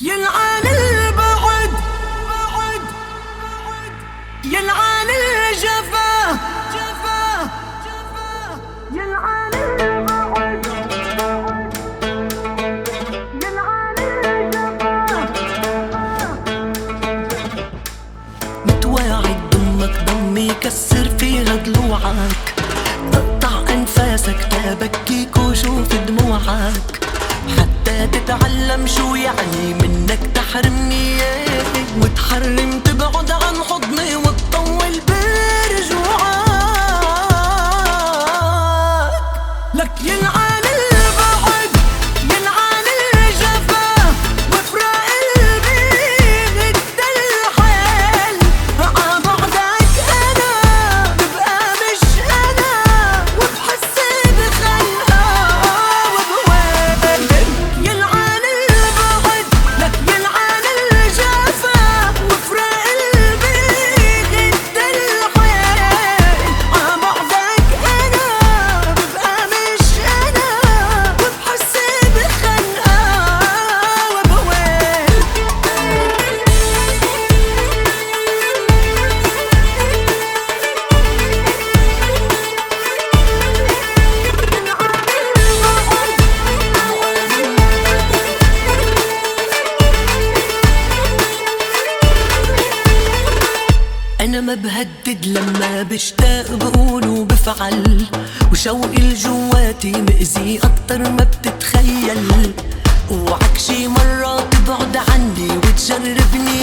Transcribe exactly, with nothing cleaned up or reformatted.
يلعن البعد بعد يلعن الجفا جفا يلعن البعد يلعن الجفا. متواعد ضمك ضمي كسر فيها ضلوعك، قطع انفاسك تبكيك وشوف دموعك، حتى تتعلم شو يعني منك تحرمني وتحرم تبعد عن حضني وتطول برجوعك. لك يلعن البعد يلعن الجفا وفراق قلبي غد الحيل، عبعدك انا ببقى مش انا وبحس بخنقه وبويل. يلعن البعد لك يلعن الجفا وفراق قلبي غد الحيل، عبعدك انا ببقى مش انا وبحس بخنقه وبويل. أنا ما بهدد لما بشتاق بقول وبفعل، وشوقي الجواتي مأذي أكتر ما بتتخيل. اوعك شي مرة تبعد عني وتجربني